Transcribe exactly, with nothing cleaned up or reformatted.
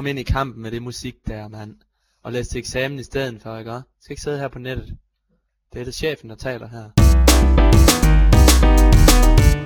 komme ind i kampen med det musik der, mand. Og læse til eksamen i stedet for, ikke? Skal ikke sidde her på nettet. Det er det chefen, der taler her.